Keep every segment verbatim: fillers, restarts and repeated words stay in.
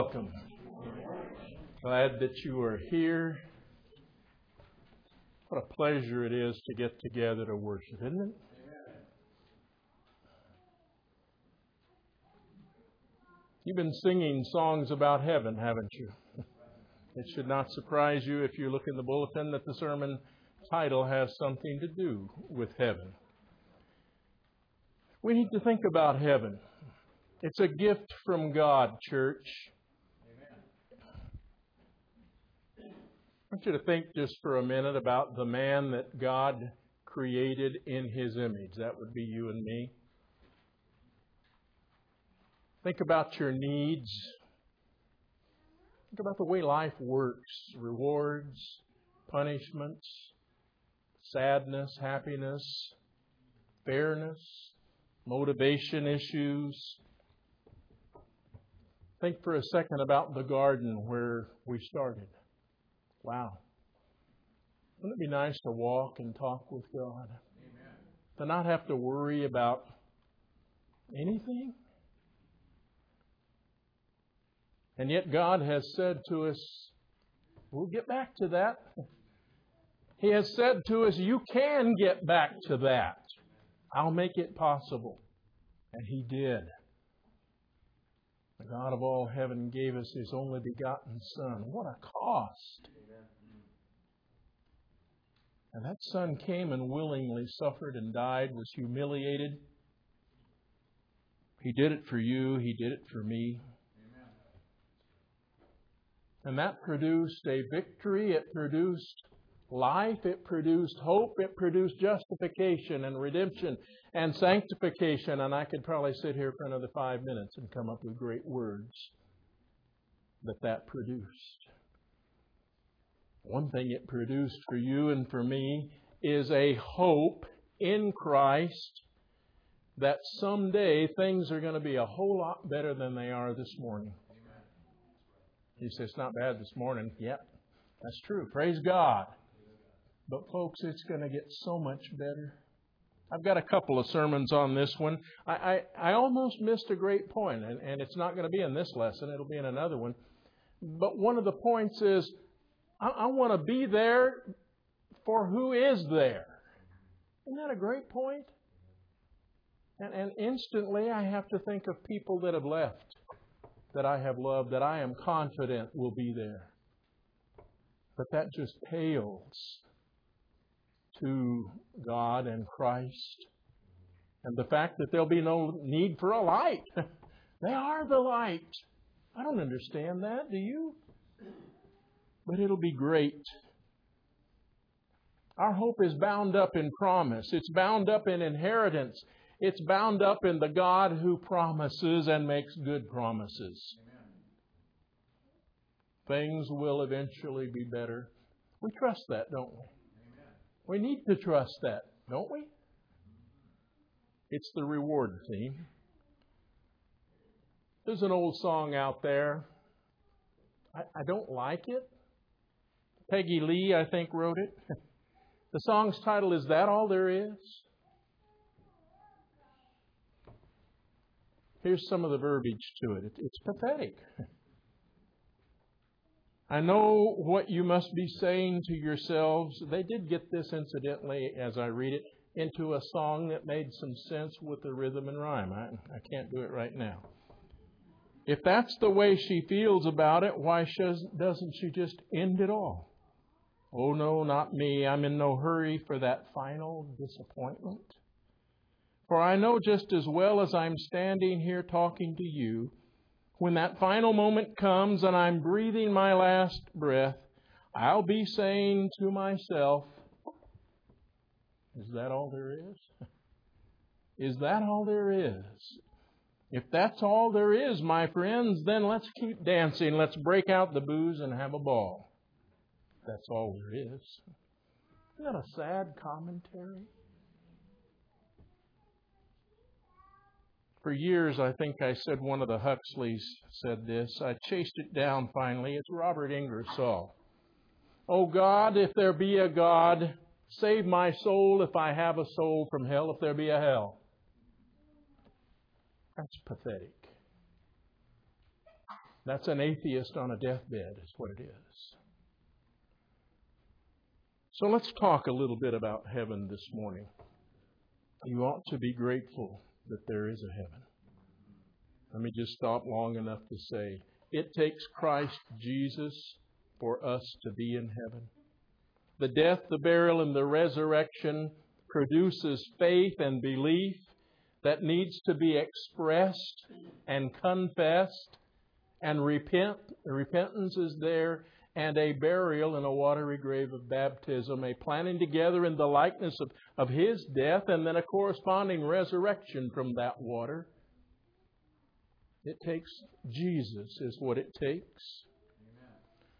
Welcome. Glad that you are here. What a pleasure it is to get together to worship, isn't it? You've been singing songs about heaven, haven't you? It should not surprise you if you look in the bulletin that the sermon title has something to do with heaven. We need to think about heaven. It's a gift from God, church. I want you to think just for a minute about the man that God created in His image. That would be you and me. Think about your needs. Think about the way life works. Rewards, punishments, sadness, happiness, fairness, motivation issues. Think for a second about the garden where we started. Wow. Wouldn't it be nice to walk and talk with God? Amen. To not have to worry about anything? And yet God has said to us, we'll get back to that. He has said to us, you can get back to that. I'll make it possible. And He did. The God of all heaven gave us His only begotten Son. What a cost. And that Son came and willingly suffered and died, was humiliated. He did it for you. He did it for me. Amen. And that produced a victory. It produced life. It produced hope. It produced justification and redemption and sanctification. And I could probably sit here for another five minutes and come up with great words that that produced. One thing it produced for you and for me is a hope in Christ that someday things are going to be a whole lot better than they are this morning. Amen. You say, it's not bad this morning. Yep, that's true. Praise God. But folks, it's going to get so much better. I've got a couple of sermons on this one. I, I, I almost missed a great point, and, and it's not going to be in this lesson. It'll be in another one. But one of the points is, I, I want to be there for who is there. Isn't that a great point? And, and instantly I have to think of people that have left, that I have loved, that I am confident will be there. But that just pales to God and Christ. And the fact that there'll be no need for a light. They are the light. I don't understand that, do you? But it'll be great. Our hope is bound up in promise. It's bound up in inheritance. It's bound up in the God who promises and makes good promises. Amen. Things will eventually be better. We trust that, don't we? We need to trust that, don't we? It's the reward theme. There's an old song out there. I, I don't like it. Peggy Lee, I think, wrote it. The song's title is That All There Is? Here's some of the verbiage to it. It's pathetic. I know what you must be saying to yourselves. They did get this, incidentally, as I read it, into a song that made some sense with the rhythm and rhyme. I, I can't do it right now. If that's the way she feels about it, why doesn't she just end it all? Oh, no, not me. I'm in no hurry for that final disappointment. For I know just as well as I'm standing here talking to you, when that final moment comes and I'm breathing my last breath, I'll be saying to myself, is that all there is? Is that all there is? If that's all there is, my friends, then let's keep dancing. Let's break out the booze and have a ball. That's all there is. Isn't that a sad commentary? For years, I think I said one of the Huxleys said this. I chased it down finally. It's Robert Ingersoll. Oh God, if there be a God, save my soul if I have a soul from hell, if there be a hell. That's pathetic. That's an atheist on a deathbed, is what it is. So let's talk a little bit about heaven this morning. You ought to be grateful that there is a heaven. Let me just stop long enough to say, it takes Christ Jesus for us to be in heaven. The death, the burial, and the resurrection produces faith and belief that needs to be expressed and confessed, and repent. Repentance is there, and a burial in a watery grave of baptism, a planting together in the likeness of, of His death, and then a corresponding resurrection from that water. It takes Jesus is what it takes. Amen.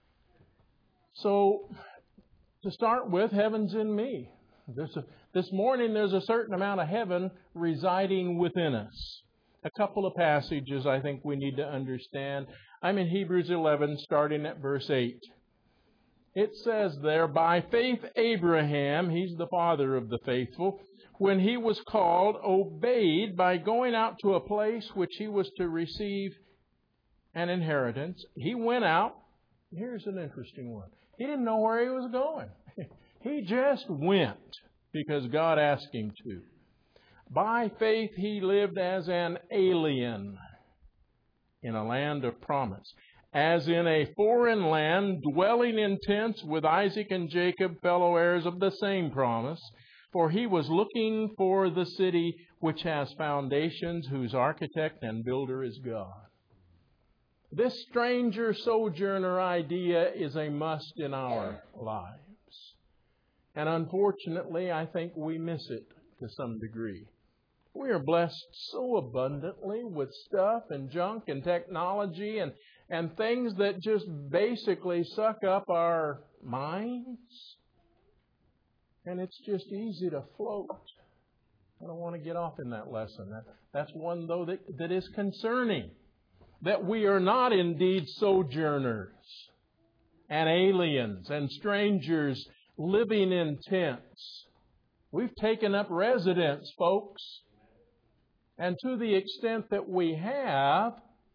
So, to start with, heaven's in me. There's a, this morning there's a certain amount of heaven residing within us. A couple of passages I think we need to understand. I'm in Hebrews eleven, starting at verse eight. It says there, by faith Abraham, he's the father of the faithful, when he was called, obeyed by going out to a place which he was to receive an inheritance. He went out. Here's an interesting one. He didn't know where he was going. He just went because God asked him to. By faith he lived as an alien in a land of promise, as in a foreign land, dwelling in tents with Isaac and Jacob, fellow heirs of the same promise. For he was looking for the city which has foundations, whose architect and builder is God. This stranger sojourner idea is a must in our lives. And unfortunately, I think we miss it to some degree. We are blessed so abundantly with stuff and junk and technology and, and things that just basically suck up our minds. And it's just easy to float. I don't want to get off in that lesson. That, that's one, though, that, that is concerning. That we are not indeed sojourners and aliens and strangers living in tents. We've taken up residence, folks. And to the extent that we have,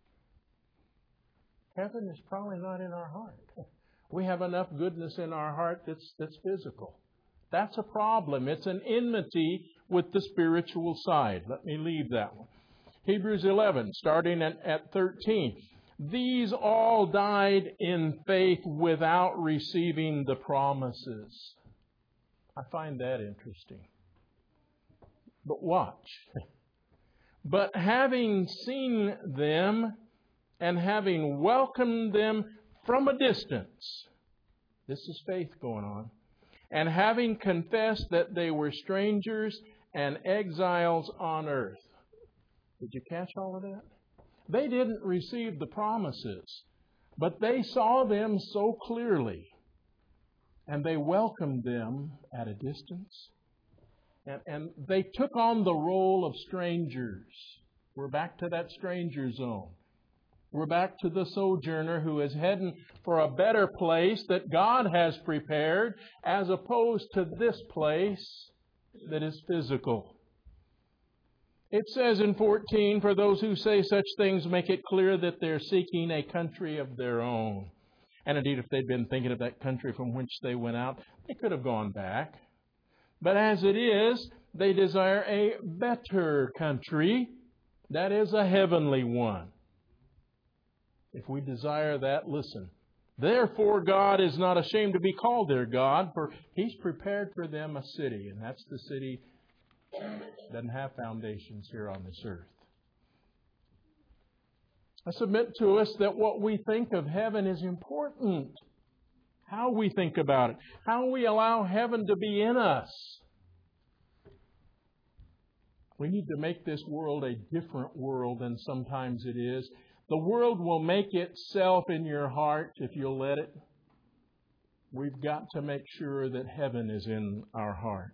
heaven is probably not in our heart. We have enough goodness in our heart that's, that's physical. That's a problem. It's an enmity with the spiritual side. Let me leave that one. Hebrews eleven, starting at, at thirteen. These all died in faith without receiving the promises. I find that interesting. But watch. But having seen them and having welcomed them from a distance, this is faith going on, and having confessed that they were strangers and exiles on earth. Did you catch all of that? They didn't receive the promises, but they saw them so clearly, and they welcomed them at a distance. And, and they took on the role of strangers. We're back to that stranger zone. We're back to the sojourner who is heading for a better place that God has prepared, as opposed to this place that is physical. It says in fourteen, for those who say such things make it clear that they're seeking a country of their own. And indeed, if they'd been thinking of that country from which they went out, they could have gone back. But as it is, they desire a better country, that is a heavenly one. If we desire that, listen. Therefore, God is not ashamed to be called their God, for He's prepared for them a city, and that's the city that doesn't have foundations here on this earth. I submit to us that what we think of heaven is important. How we think about it. How we allow heaven to be in us. We need to make this world a different world than sometimes it is. The world will make itself in your heart if you'll let it. We've got to make sure that heaven is in our heart.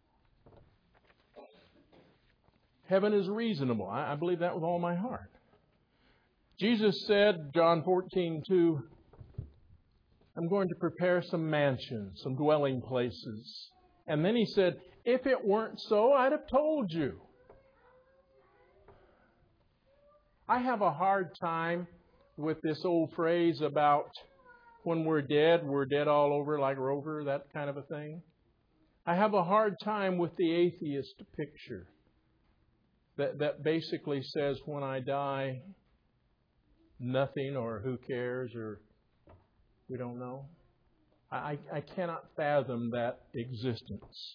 Heaven is reasonable. I believe that with all my heart. Jesus said, John fourteen two, I'm going to prepare some mansions, some dwelling places. And then He said, if it weren't so, I'd have told you. I have a hard time with this old phrase about when we're dead, we're dead all over like Rover, that kind of a thing. I have a hard time with the atheist picture that, that basically says when I die, nothing or who cares or we don't know. I, I cannot fathom that existence.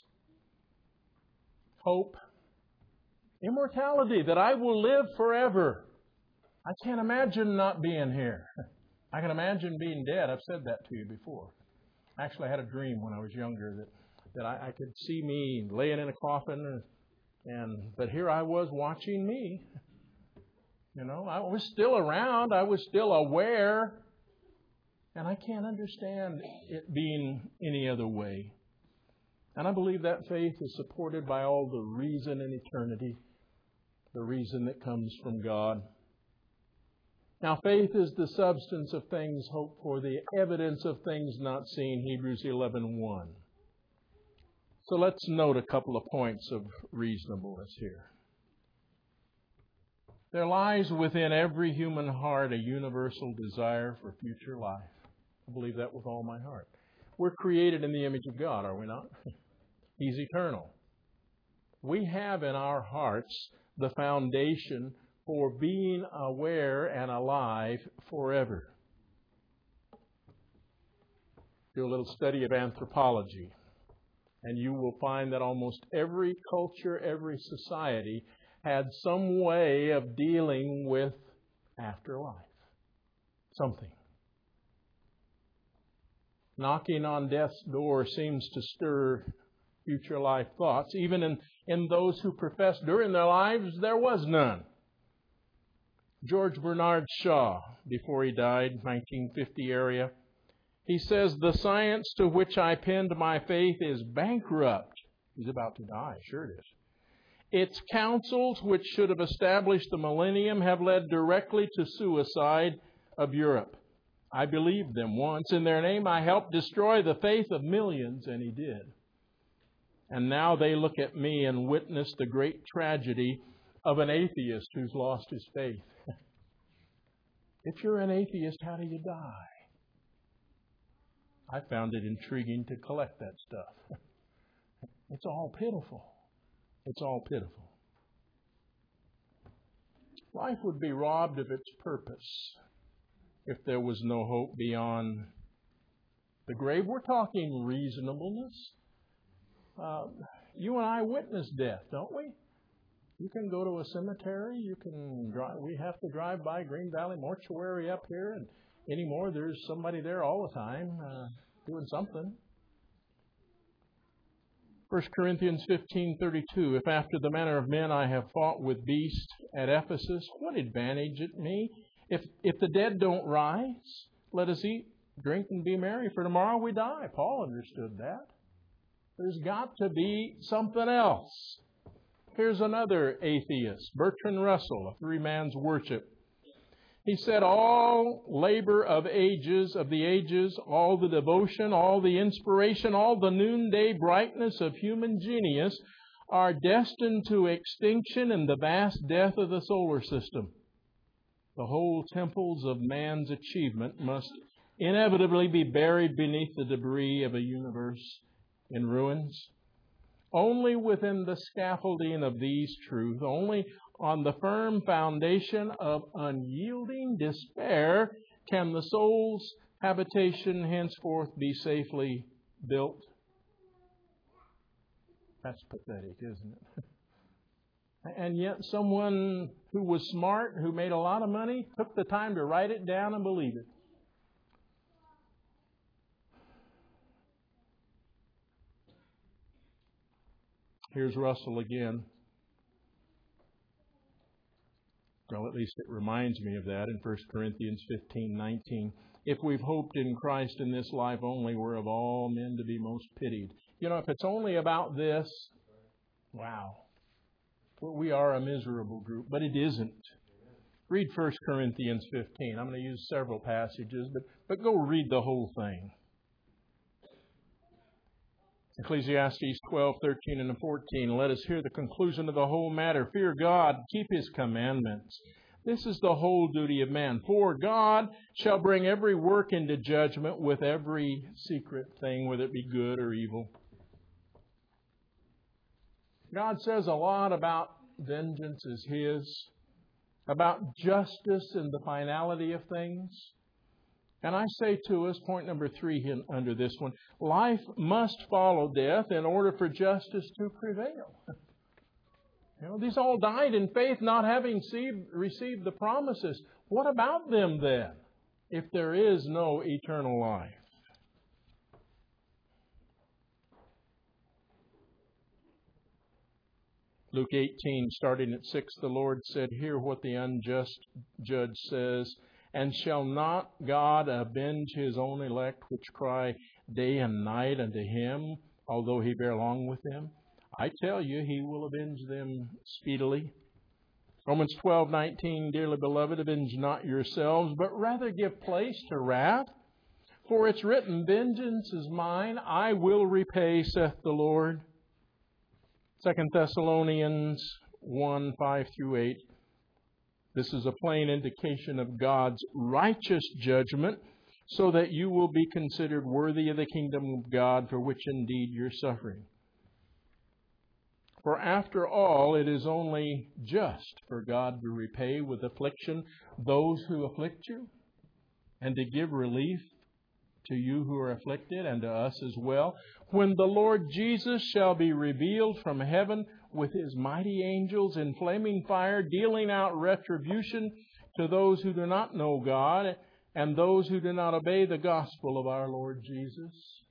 Hope, immortality, that I will live forever. I can't imagine not being here. I can imagine being dead. I've said that to you before. Actually, I had a dream when I was younger that, that I, I could see me laying in a coffin, and, and but here I was watching me. You know, I was still around. I was still aware. And I can't understand it being any other way. And I believe that faith is supported by all the reason in eternity, the reason that comes from God. Now, faith is the substance of things hoped for, the evidence of things not seen, Hebrews eleven one. So let's note a couple of points of reasonableness here. There lies within every human heart a universal desire for future life. I believe that with all my heart. We're created in the image of God, are we not? He's eternal. We have in our hearts the foundation for being aware and alive forever. Do a little study of anthropology, and you will find that almost every culture, every society had some way of dealing with afterlife. Something. Knocking on death's door seems to stir future life thoughts, even in, in those who profess during their lives there was none. George Bernard Shaw, before he died, nineteen fifty area, he says, "The science to which I pinned my faith is bankrupt." He's about to die, sure it is. "Its counsels, which should have established the millennium, have led directly to suicide of Europe. I believed them once. In their name I helped destroy the faith of millions," and he did. "And now they look at me and witness the great tragedy of an atheist who's lost his faith." If you're an atheist, how do you die? I found it intriguing to collect that stuff. It's all pitiful. It's all pitiful. Life would be robbed of its purpose if there was no hope beyond the grave. We're talking reasonableness. Uh, you and I witness death, don't we? You can go to a cemetery. You can drive. We have to drive by Green Valley Mortuary up here, and anymore there's somebody there all the time uh, doing something. First Corinthians fifteen thirty-two. "If after the manner of men I have fought with beasts at Ephesus, what advantage it me? If if the dead don't rise, let us eat, drink, and be merry, for tomorrow we die." Paul understood that. There's got to be something else. Here's another atheist, Bertrand Russell, of Three Man's Worship. He said, "All labor of ages, of the ages, all the devotion, all the inspiration, all the noonday brightness of human genius are destined to extinction in the vast death of the solar system. The whole temples of man's achievement must inevitably be buried beneath the debris of a universe in ruins. Only within the scaffolding of these truths, only on the firm foundation of unyielding despair, can the soul's habitation henceforth be safely built." That's pathetic, isn't it? And yet someone who was smart, who made a lot of money, took the time to write it down and believe it. Here's Russell again. Well, at least it reminds me of that in First Corinthians fifteen nineteen. "If we've hoped in Christ in this life only, we're of all men to be most pitied." You know, if it's only about this, wow, well, we are a miserable group, but it isn't. Read First Corinthians fifteen. I'm going to use several passages, but, but go read the whole thing. Ecclesiastes twelve thirteen and fourteen. "Let us hear the conclusion of the whole matter. Fear God, keep His commandments. This is the whole duty of man. For God shall bring every work into judgment with every secret thing, whether it be good or evil. God says a lot about vengeance is His, about justice and the finality of things. And I say to us, point number three here under this one, life must follow death in order for justice to prevail. You know, these all died in faith, not having received, received the promises. What about them then, if there is no eternal life? Luke eighteen, starting at six, the Lord said, hear what the unjust judge says, and shall not God avenge His own elect, which cry day and night unto Him, although He bear long with them? I tell you, He will avenge them speedily. Romans twelve nineteen, dearly beloved, avenge not yourselves, but rather give place to wrath. For it's written, vengeance is mine, I will repay, saith the Lord. Second Thessalonians one, five through eight. This is a plain indication of God's righteous judgment, so that you will be considered worthy of the kingdom of God, for which indeed you're suffering. For after all, it is only just for God to repay with affliction those who afflict you, and to give relief to you who are afflicted, and to us as well, when the Lord Jesus shall be revealed from heaven with His mighty angels in flaming fire, dealing out retribution to those who do not know God, and those who do not obey the gospel of our Lord Jesus.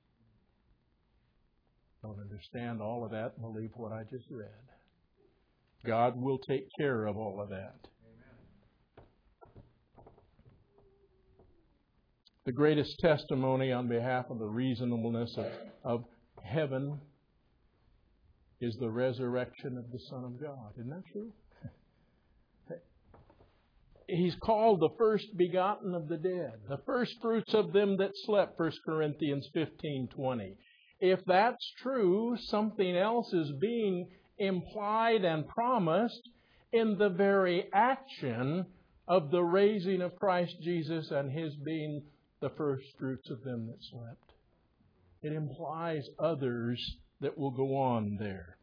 Don't understand all of that. Believe what I just read. God will take care of all of that. The greatest testimony on behalf of the reasonableness of, of heaven is the resurrection of the Son of God. Isn't that true? He's called the first begotten of the dead, the first fruits of them that slept, First Corinthians fifteen twenty. If that's true, something else is being implied and promised in the very action of the raising of Christ Jesus and His being the first fruits of them that slept. It implies others that will go on there.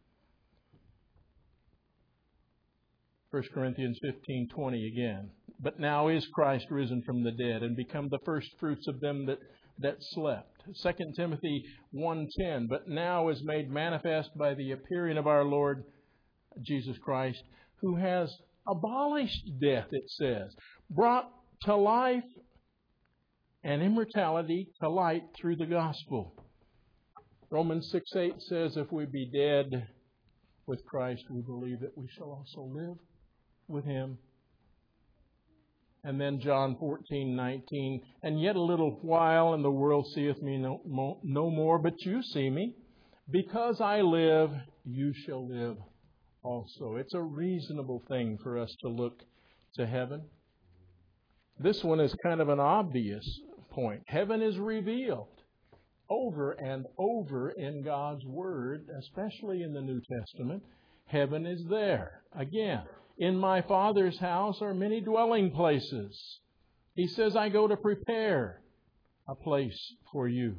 First Corinthians fifteen twenty again. But now is Christ risen from the dead and become the first fruits of them that, that slept. Second Timothy one ten. But now is made manifest by the appearing of our Lord Jesus Christ, who has abolished death, it says, brought to life and immortality to light through the gospel. Romans six eight says, if we be dead with Christ, we believe that we shall also live with Him. And then John fourteen nineteen, and yet a little while, and the world seeth me no, no more, but you see me. Because I live, you shall live also. It's a reasonable thing for us to look to heaven. This one is kind of an obvious point. Heaven is revealed over and over in God's Word, especially in the New Testament. Heaven is there. Again, in my Father's house are many dwelling places. He says, I go to prepare a place for you.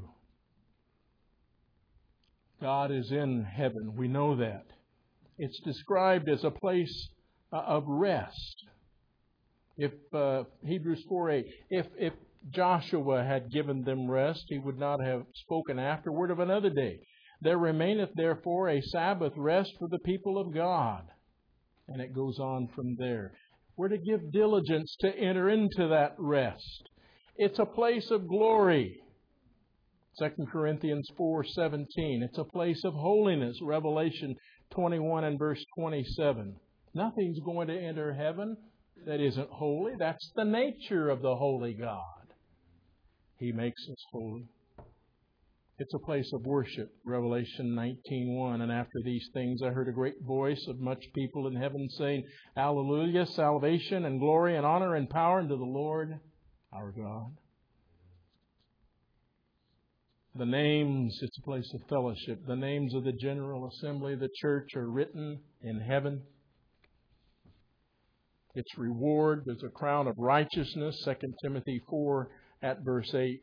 God is in heaven. We know that. It's described as a place of rest. If uh, Hebrews four eight, if, if Joshua had given them rest, he would not have spoken afterward of another day. There remaineth therefore a Sabbath rest for the people of God. And it goes on from there. We're to give diligence to enter into that rest. It's a place of glory. Second Corinthians four seventeen. It's a place of holiness. Revelation twenty-one and verse twenty-seven. Nothing's going to enter heaven that isn't holy. That's the nature of the holy God. He makes us holy. It's a place of worship. Revelation nineteen one. And after these things I heard a great voice of much people in heaven saying, Hallelujah, salvation and glory and honor and power unto the Lord our God. The names, it's a place of fellowship. The names of the General Assembly of the church are written in heaven. its reward. There's a crown of righteousness, Second Timothy four at verse eight.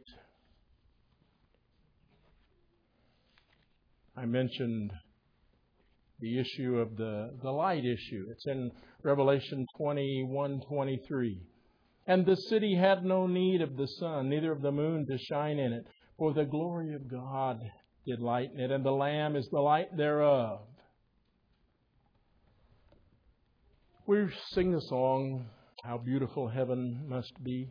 I mentioned the issue of the, the light issue. It's in Revelation twenty-one twenty-three. And the city had no need of the sun, neither of the moon to shine in it, for the glory of God did lighten it, and the Lamb is the light thereof. We sing the song, How Beautiful Heaven Must Be.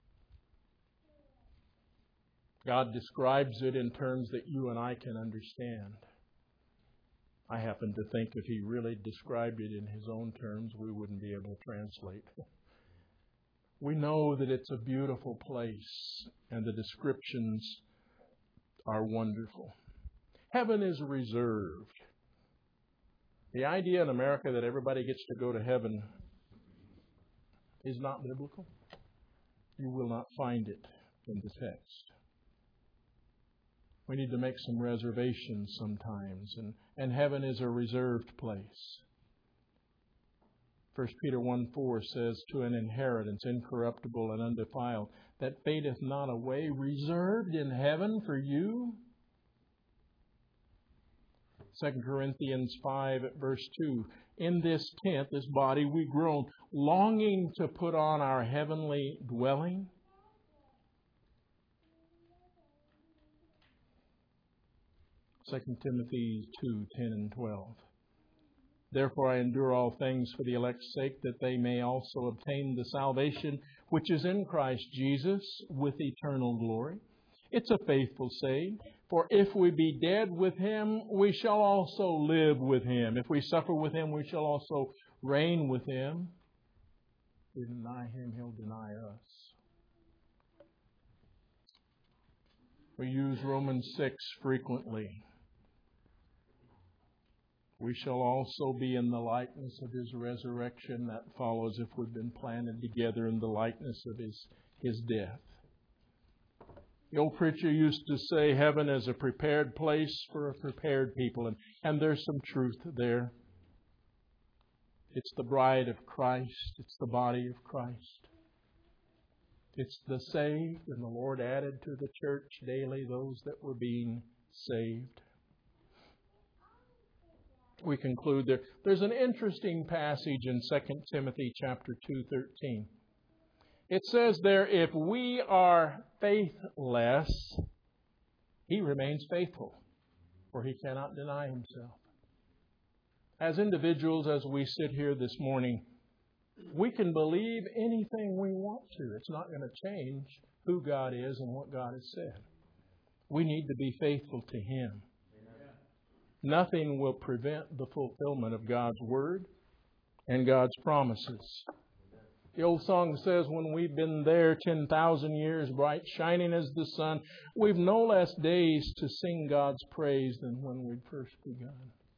God describes it in terms that you and I can understand. I happen to think if He really described it in His own terms, we wouldn't be able to translate. We know that it's a beautiful place, and the descriptions are wonderful. Heaven is reserved. The idea in America that everybody gets to go to heaven is not biblical. You will not find it in the text. We need to make some reservations sometimes, and, and heaven is a reserved place. First Peter one four says, to an inheritance incorruptible and undefiled, that fadeth not away, reserved in heaven for you. Second Corinthians five at verse two, in this tent, this body, we groan, longing to put on our heavenly dwelling. Second Timothy two ten and twelve. Therefore I endure all things for the elect's sake, that they may also obtain the salvation which is in Christ Jesus with eternal glory. It's a faithful saying. For if we be dead with Him, we shall also live with Him. If we suffer with Him, we shall also reign with Him. If we deny Him, He'll deny us. We use Romans six frequently. We shall also be in the likeness of His resurrection. That follows if we've been planted together in the likeness of His, His death. The old preacher used to say heaven is a prepared place for a prepared people. And, and there's some truth there. It's the bride of Christ. It's the body of Christ. It's the saved. And the Lord added to the church daily those that were being saved. We conclude there. There's an interesting passage in Second Timothy chapter two thirteen. It says there, if we are faithless, He remains faithful, for He cannot deny Himself. As individuals, as we sit here this morning, we can believe anything we want to. It's not going to change who God is and what God has said. We need to be faithful to Him. Nothing will prevent the fulfillment of God's Word and God's promises. The old song says, when we've been there ten thousand years, bright shining as the sun, we've no less days to sing God's praise than when we'd first begun.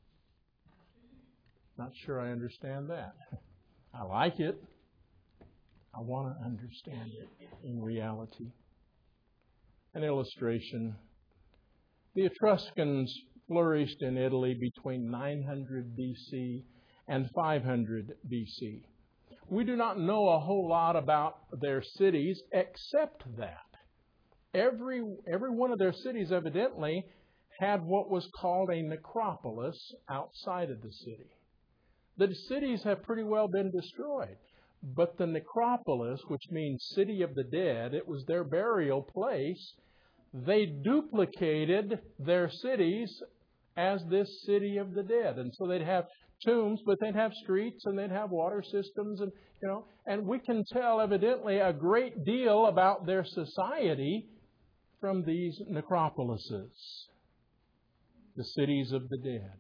Not sure I understand that. I like it. I want to understand it in reality. An illustration. The Etruscans flourished in Italy between nine hundred B C and five hundred B C. We do not know a whole lot about their cities except that every every one of their cities evidently had what was called a necropolis outside of the city. The cities have pretty well been destroyed, but the necropolis, which means city of the dead, it was their burial place. They duplicated their cities as this city of the dead. And so they'd have tombs, but they'd have streets and they'd have water systems, and you know, and we can tell evidently a great deal about their society from these necropolises, the cities of the dead.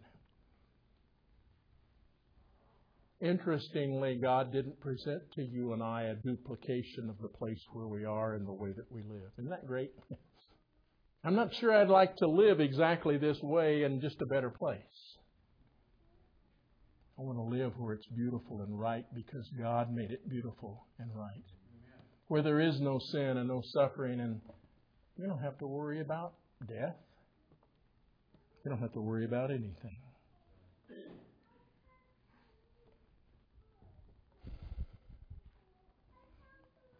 Interestingly, God didn't present to you and I a duplication of the place where we are and the way that we live. Isn't that great? I'm not sure I'd like to live exactly this way in just a better place. I want to live where it's beautiful and right because God made it beautiful and right. Where there is no sin and no suffering, and we don't have to worry about death. We don't have to worry about anything.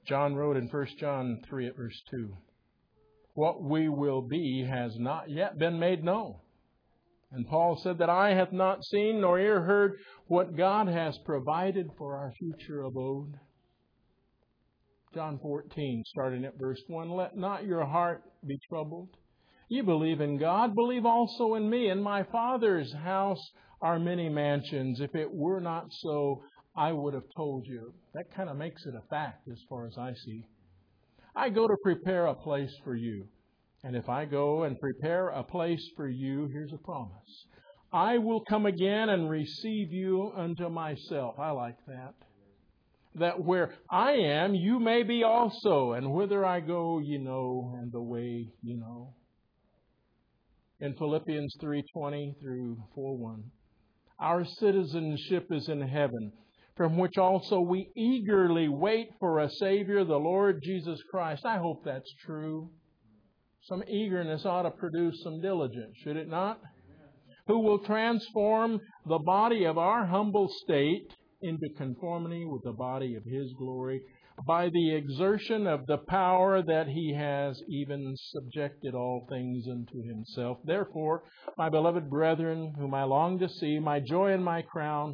John wrote in First John three at verse two, what we will be has not yet been made known. And Paul said that eye hath not seen nor ear heard what God has provided for our future abode. John fourteen, starting at verse one, let not your heart be troubled. You believe in God, believe also in me. In my Father's house are many mansions. If it were not so, I would have told you. That kind of makes it a fact as far as I see. I go to prepare a place for you. And if I go and prepare a place for you, here's a promise. I will come again and receive you unto myself. I like that. That where I am, you may be also. And whither I go, you know, and the way you know. In Philippians three twenty through four one, our citizenship is in heaven, from which also we eagerly wait for a Savior, the Lord Jesus Christ. I hope that's true. Some eagerness ought to produce some diligence, should it not? Who will transform the body of our humble state into conformity with the body of His glory by the exertion of the power that He has even subjected all things unto Himself. Therefore, my beloved brethren, whom I long to see, my joy and my crown,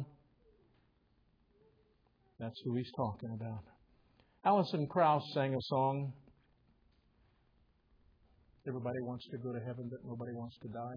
that's who he's talking about. Alison Krauss sang a song. Everybody wants to go to heaven, but nobody wants to die.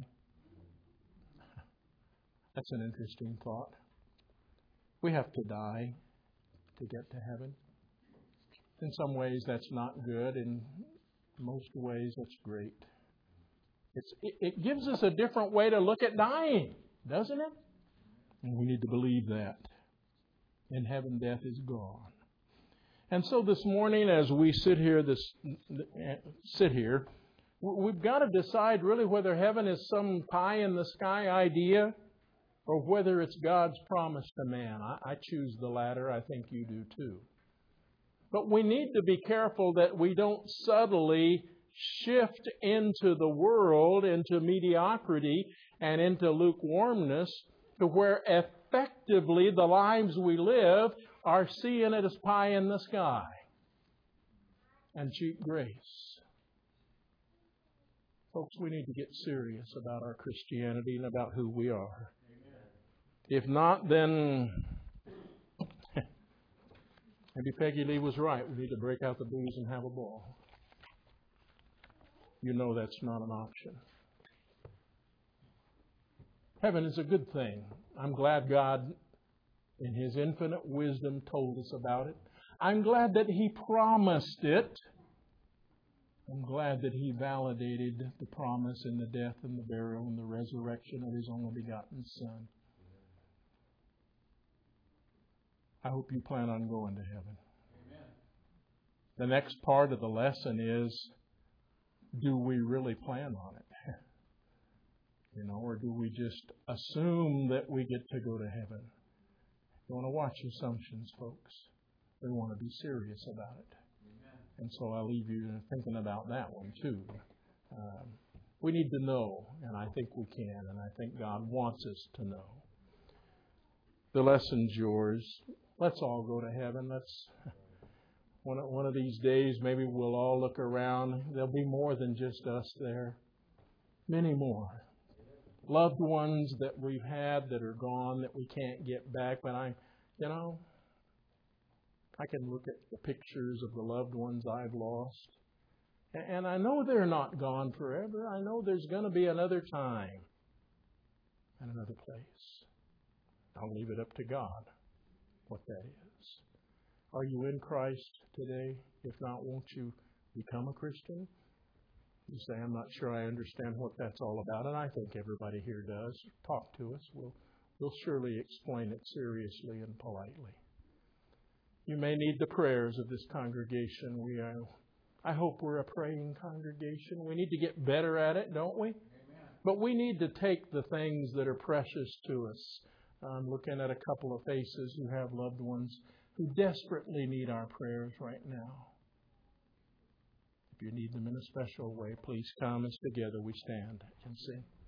That's an interesting thought. We have to die to get to heaven. In some ways, that's not good. In most ways, that's great. It's, it, it gives us a different way to look at dying, doesn't it? And we need to believe that. In heaven, death is gone. And so this morning, as we sit here, this sit here, we've got to decide really whether heaven is some pie in the sky idea or whether it's God's promise to man. I, I choose the latter. I think you do too. But we need to be careful that we don't subtly shift into the world, into mediocrity, and into lukewarmness, to where effectively the lives we live are seeing it as pie in the sky and cheap grace. Folks, we need to get serious about our Christianity and about who we are. Amen. If not, then maybe Peggy Lee was right. We need to break out the booze and have a ball. You know that's not an option. Heaven is a good thing. I'm glad God, in His infinite wisdom, told us about it. I'm glad that He promised it. I'm glad that He validated the promise in the death and the burial and the resurrection of His only begotten Son. I hope you plan on going to heaven. Amen. The next part of the lesson is, do we really plan on it? You know, or do we just assume that we get to go to heaven? You want to watch assumptions, folks. We want to be serious about it. Amen. And so I'll leave you thinking about that one too. Um, we need to know, and I think we can, and I think God wants us to know. The lesson's yours. Let's all go to heaven. Let's one of, one of these days, maybe we'll all look around. There'll be more than just us there. Many more. Loved ones that we've had that are gone that we can't get back. But I, you know, I can look at the pictures of the loved ones I've lost. And I know they're not gone forever. I know there's going to be another time and another place. I'll leave it up to God what that is. Are you in Christ today? If not, won't you become a Christian? You say, I'm not sure I understand what that's all about, and I think everybody here does. Talk to us. We'll, we'll surely explain it seriously and politely. You may need the prayers of this congregation. We are, I hope we're a praying congregation. We need to get better at it, don't we? Amen. But we need to take the things that are precious to us. I'm looking at a couple of faces who have loved ones who desperately need our prayers right now. If you need them in a special way, please come as together we stand and sing.